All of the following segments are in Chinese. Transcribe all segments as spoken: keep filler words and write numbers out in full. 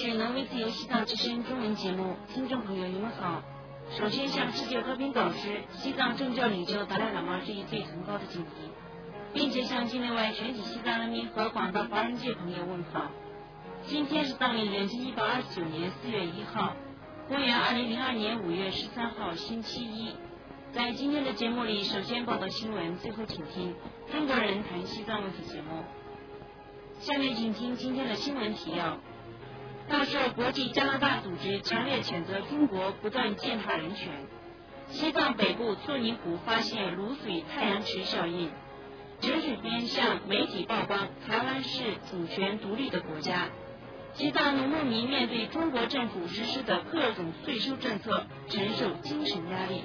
是挪威自由西藏之声中文节目，听众朋友你们好。首先向世界和平导师、西藏政教领袖达赖喇嘛致以最崇高的敬意，并且向境内外全体西藏人民和广大华人界朋友问好。今天是藏历元至一百二十九年四月一号，公元二零零二年五月十三号星期一。在今天的节目里，首先报道新闻，最后请听中国人谈西藏问题节目。下面请听今天的新闻提要。大社国际加拿大组织强烈谴责中国不断践踏人权。西藏北部措尼湖发现卤水太阳池效应。陈水扁向媒体曝光台湾是主权独立的国家。西藏农牧民面对中国政府实施的各种税收政策，承受精神压力。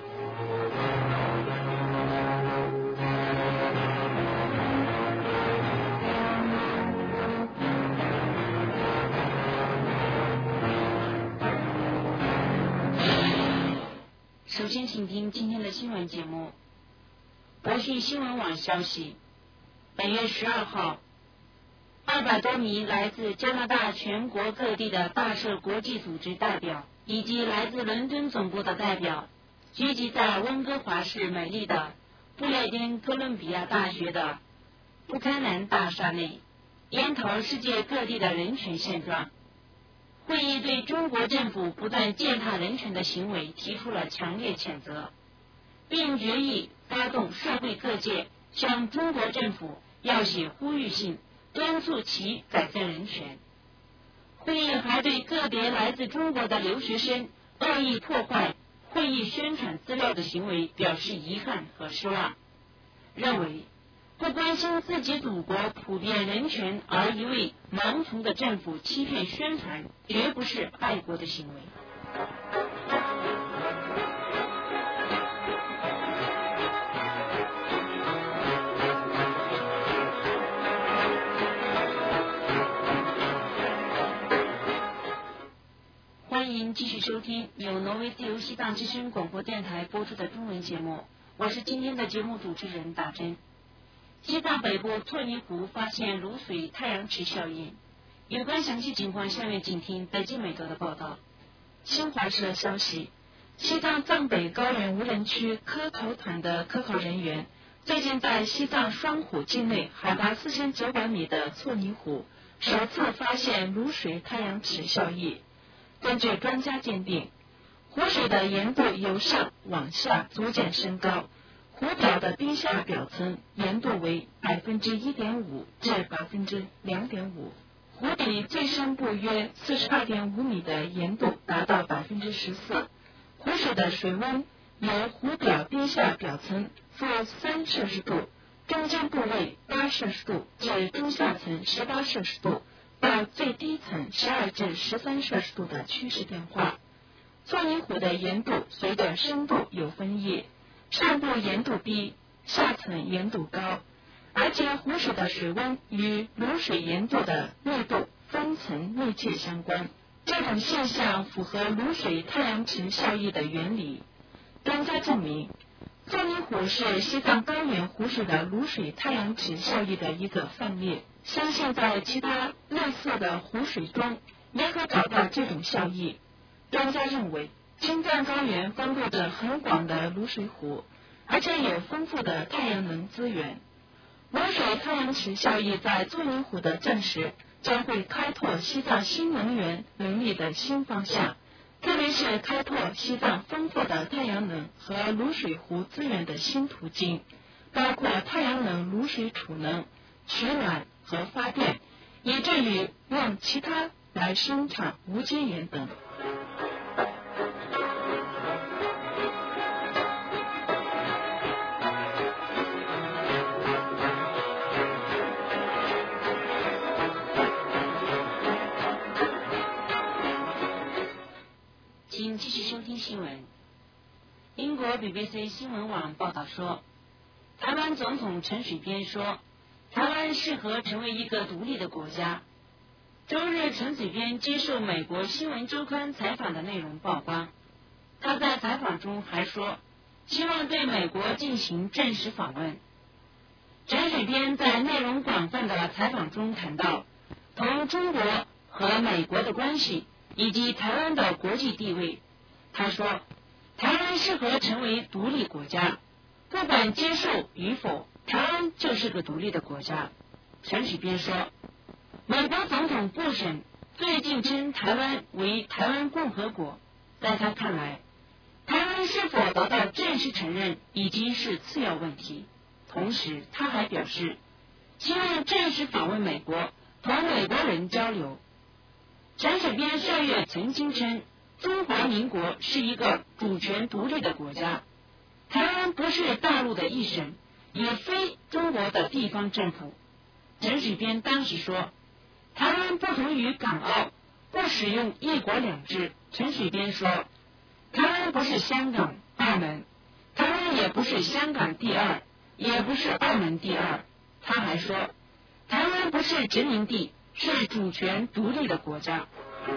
首先请听今天的新闻节目。博讯新闻网消息，本月十二号，二百多名来自加拿大全国各地的大社国际组织代表以及来自伦敦总部的代表聚集在温哥华市美丽的不列颠哥伦比亚大学的布坎南大厦内，研讨世界各地的人权现状。会议对中国政府不断践踏人权的行为提出了强烈谴责，并决议发动社会各界向中国政府要写呼吁信，敦促其改善人权。会议还对个别来自中国的留学生恶意破坏会议宣传资料的行为表示遗憾和失望，认为不关心自己祖国普遍人权而一味盲从的政府欺骗宣传，绝不是爱国的行为。欢迎继续收听由挪威自由西藏之声广播电台播出的中文节目，我是今天的节目主持人大珍。西藏北部措尼湖发现卤水太阳池效应，有关详细情况，下面请听北京美德的报道。新华社消息，西藏藏北高原无人区科考团的科考人员最近在西藏双湖境内海拔四千九百米的措尼湖首次发现卤水太阳池效应。根据专家鉴定，湖水的盐度由上往下逐渐升高，湖表的冰下表层盐度为百分之一点五至百分之两点五，湖底最深部约四十二点五米的盐度达到百分之十四。湖水的水温由湖表冰下表层负三摄氏度，中间部位八摄氏度至中下层十八摄氏度，到最低层十二至十三摄氏度的趋势变化。措尼湖的盐度随着深度有分野，上部盐度低，下层盐度高，而且湖水的水温与卤水盐度的密度分层密切相关。这种现象符合卤水太阳池效应的原理。专家证明，措尼湖是西藏高原湖水的卤水太阳池效应的一个范例，相信在其他类似的湖水中也可找到这种效应。专家认为，青藏高原分布着很广的卤水湖，而且有丰富的太阳能资源。卤水太阳池效应在措尼湖的证实，将会开拓西藏新能源能力的新方向，特别是开拓西藏丰富的太阳能和卤水湖资源的新途径，包括太阳能卤水储能、取暖和发电，以至于用其他来生产无机盐等。请继续收听新闻。英国 B B C 新闻网报道说，台湾总统陈水扁说，台湾适合成为一个独立的国家。周日，陈水扁接受美国新闻周刊采访的内容曝光。他在采访中还说，希望对美国进行正式访问。陈水扁在内容广泛的采访中谈到，同中国和美国的关系以及台湾的国际地位。他说，台湾适合成为独立国家，不管接受与否，台湾就是个独立的国家。陈水扁说，美国总统布什最近称台湾为台湾共和国，在他看来，台湾是否得到正式承认已经是次要问题。同时他还表示，希望正式访问美国，同美国人交流。陈水扁上月曾经称，中华民国是一个主权独立的国家，台湾不是大陆的一省，也非中国的地方政府。陈水扁当时说，台湾不同于港澳，不使用一国两制。陈水扁说，台湾不是香港、澳门，台湾也不是香港第二，也不是澳门第二。他还说，台湾不是殖民地，是主权独立的国家。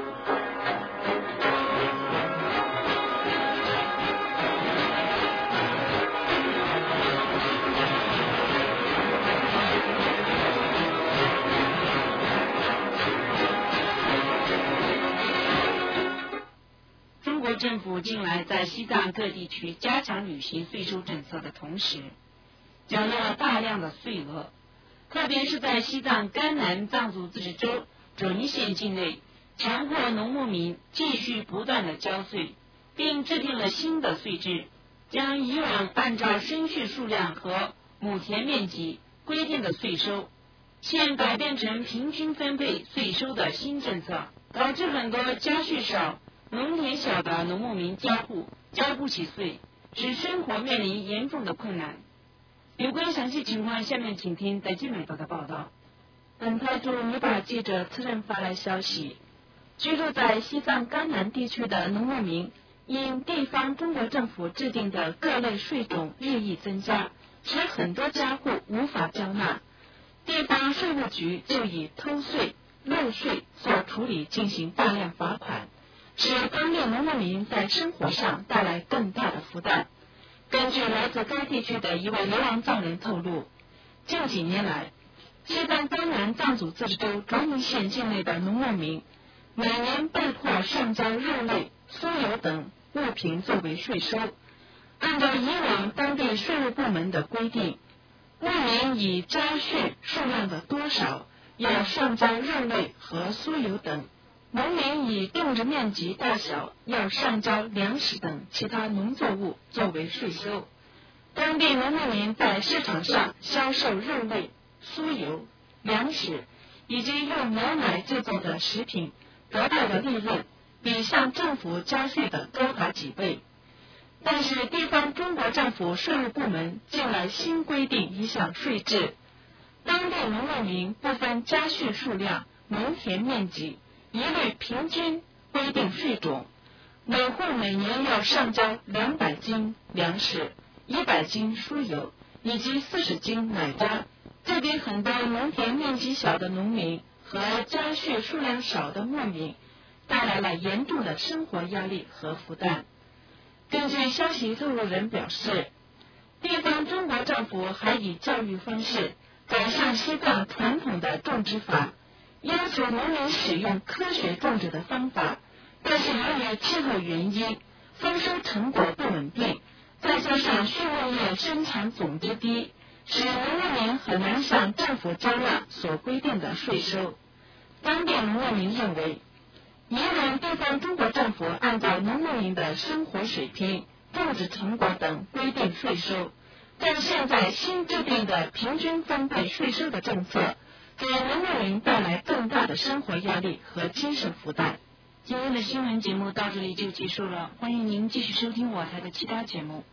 中国政府近来在西藏各地区加强旅行税收政策的同时，缴纳了大量的税额，特别是在西藏甘南藏族自治州准一县境内，强迫农牧民继续不断的交税，并制定了新的税制，将以往按照生畜数量和亩田面积规定的税收，现改变成平均分配税收的新政策，导致很多家畜少、农田小的农牧民家户交不起税，使生活面临严重的困难。有关详细情况，下面请听在金美报的报道。 本台驻尼泊尔记者此人发来消息，居住在西藏甘南地区的农牧民因地方中国政府制定的各类税种日益增加，使很多家户无法交纳，地方税务局就以偷税、漏税做处理，进行大量罚款，使当地农牧民在生活上带来更大的负担。根据来自该地区的一位流亡藏人透露，近几年来，西藏甘南藏族自治州卓尼县境内的农牧民每年被迫上交肉类、酥油等物品作为税收。按照以往当地税务部门的规定，牧民以家畜数量的多少要上交肉类和酥油等，农民以种植面积大小要上交粮食等其他农作物作为税收。当地农牧民在市场上销售肉类、酥油、粮食以及用牛奶制作的食品，得到的利润比向政府交税的高达几倍。但是地方中国政府税务部门近来新规定一项税制，当地农牧民不分家畜数量、农田面积，一律平均规定税种，每户每年要上交两百斤粮食、一百斤酥油以及四十斤奶渣，这给很多农田面积小的农民和家畜数量少的牧民带来了严重的生活压力和负担。根据消息透露人表示，地方中国政府还以教育方式改善西藏传统的种植法，要求农民使用科学种植的方法，但是由于气候原因，丰收成果不稳定，再加上畜牧业生产总值低，使农牧民很难向政府交纳所规定的税收。当地农牧民认为，以往地方中国政府按照农牧民的生活水平、种植成果等规定税收，但现在新制定的平均分配税收的政策，给农牧民带来更大的生活压力和精神负担。 今天的新闻节目到这里就结束了，欢迎您继续收听我台的其他节目。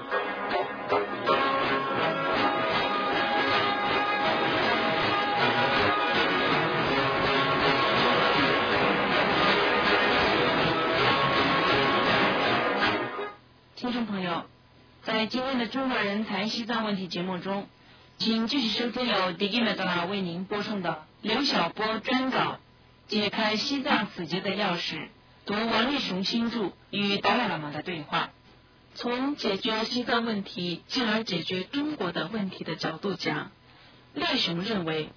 听众朋友，在今天的中国人谈西藏问题节目中，请继续收听由迪吉梅德拉为您播送的刘晓波专稿，解开西藏死结的钥匙，读王立雄新著与达赖喇嘛的对话。 从解决西藏问题进而解决中国的问题的角度讲，立雄认为，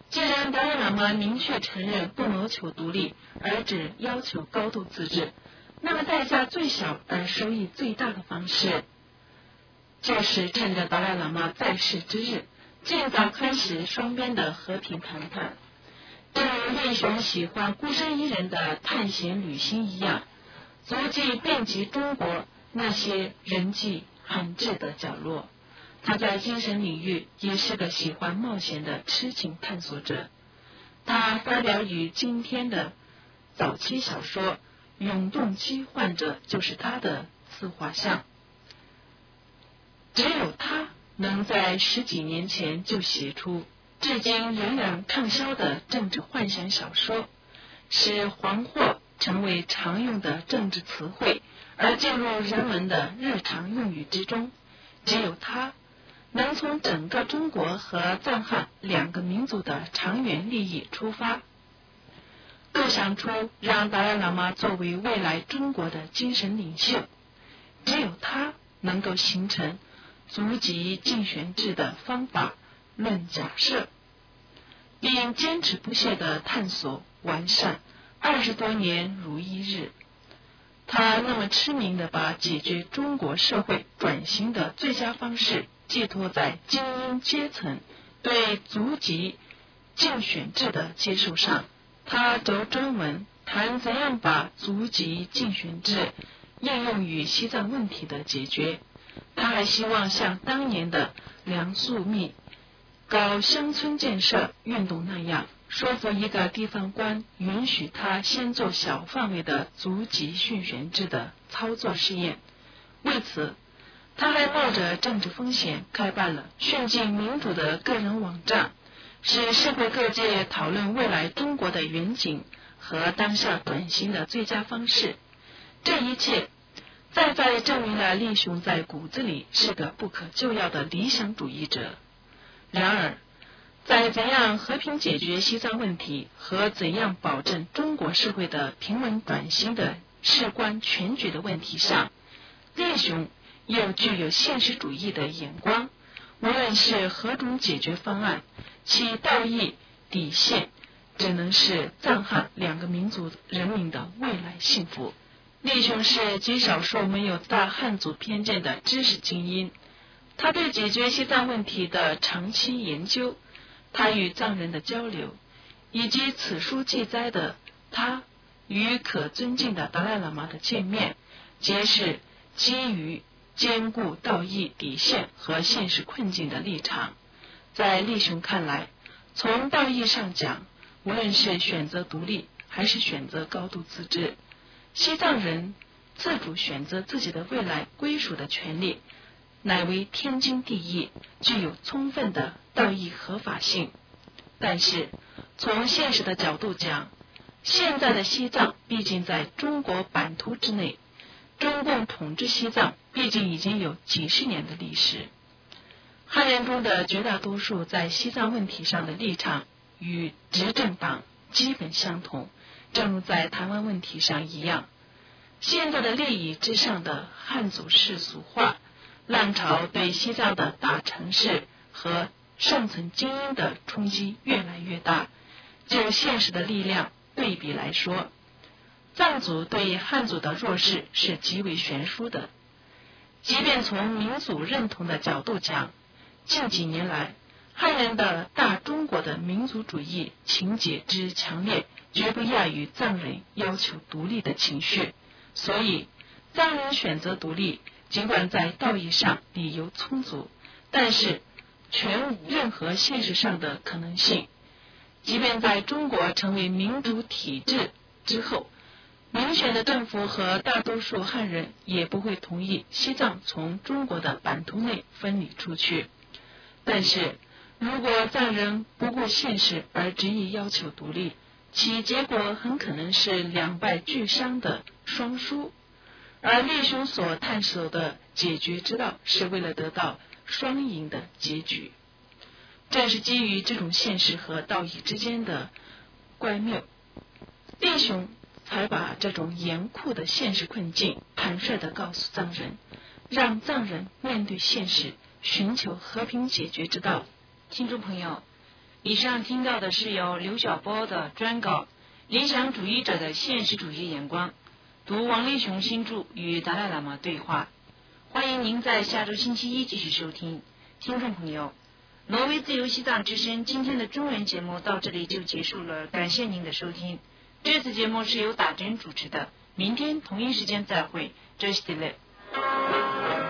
既然达赖喇嘛明确承认不谋求独立，而只要求高度自治，那么代价最小而收益最大的方式，就是趁着达赖喇嘛在世之日，尽早开始双边的和平谈判。正如叶雄喜欢孤身一人的探险旅行一样，足迹遍及中国那些人迹罕至的角落。他在精神领域也是个喜欢冒险的痴情探索者。他发表于今天的早期小说《永动机患者》就是他的自画像。只有他能在十几年前就写出至今仍然畅销的政治幻想小说，使黄祸成为常用的政治词汇，而进入人们的日常用语之中。只有他能从整个中国和藏汉两个民族的长远利益出发，构想出让达赖喇嘛作为未来中国的精神领袖。只有他能够形成族籍竞选制的方法论假设，并坚持不懈地探索完善，二十多年如一日。他那么痴迷地把解决中国社会转型的最佳方式寄托在精英阶层对族籍竞选制的接受上。他着专门谈怎样把族籍竞选制应用于西藏问题的解决。他还希望像当年的梁漱溟搞乡村建设运动那样，说服一个地方官允许他先做小范围的族籍竞选制的操作试验。为此，他还冒着政治风险开办了炫进民主的个人网站，使社会各界讨论未来中国的远景和当下转型的最佳方式。这一切再再证明了利雄在骨子里是个不可救药的理想主义者。然而，在怎样和平解决西藏问题和怎样保证中国社会的平稳转型的事关全局的问题上，利雄又具有现实主义的眼光。无论是何种解决方案，其道义底线只能是藏汉两个民族人民的未来幸福。利雄是极少数没有大汉族偏见的知识精英，他对解决西藏问题的长期研究，他与藏人的交流，以及此书记载的他与可尊敬的达赖喇嘛的见面，皆是基于兼顾道义底线和现实困境的立场。在利雄看来，从道义上讲，无论是选择独立还是选择高度自治，西藏人自主选择自己的未来归属的权利乃为天经地义，具有充分的道义合法性。但是从现实的角度讲，现在的西藏毕竟在中国版图之内，中共统治西藏毕竟已经有几十年的历史。汉人中的绝大多数在西藏问题上的立场与执政党基本相同，正如在台湾问题上一样。现在的利益之上的汉族世俗化浪潮对西藏的大城市和上层精英的冲击越来越大。就现实的力量对比来说，藏族对汉族的弱势是极为悬殊的。即便从民族认同的角度讲，近几年来汉人的大中国的民族主义情节之强烈，绝不亚于藏人要求独立的情绪。所以藏人选择独立，尽管在道义上理由充足，但是全无任何现实上的可能性。即便在中国成为民主体制之后，民选的政府和大多数汉人也不会同意西藏从中国的版图内分离出去。但是如果藏人不顾现实而执意要求独立，其结果很可能是两败俱伤的双输。而利雄所探索的解决之道是为了得到双赢的结局。正是基于这种现实和道义之间的怪谬，利雄才把这种严酷的现实困境坦率地告诉藏人，让藏人面对现实，寻求和平解决之道。 听众朋友， 以上听到的是由刘晓波的专稿《理想主义者的现实主义眼光》，读王立雄新著《与达赖喇嘛对话》。欢迎您在下周星期一继续收听。听众朋友，挪威自由西藏之声今天的中文节目到这里就结束了，感谢您的收听。这次节目是由打针主持的，明天同一时间再会。这是 Delay。